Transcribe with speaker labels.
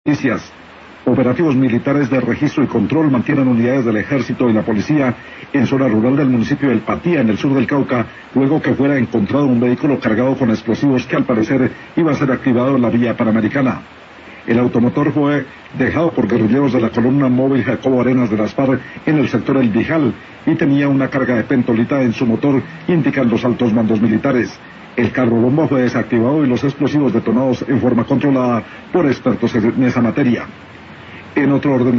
Speaker 1: Noticias. Operativos militares de registro y control mantienen unidades del ejército y la policía en zona rural del municipio del Patía, en el sur del Cauca, luego que fuera encontrado un vehículo cargado con explosivos que al parecer iba a ser activado en la vía panamericana. El automotor fue dejado por guerrilleros de la columna móvil Jacobo Arenas de las FARC en el sector El Bijal y tenía una carga de pentolita en su motor, indican los altos mandos militares. El carro bomba fue desactivado y los explosivos detonados en forma controlada por expertos en esa materia. En otro orden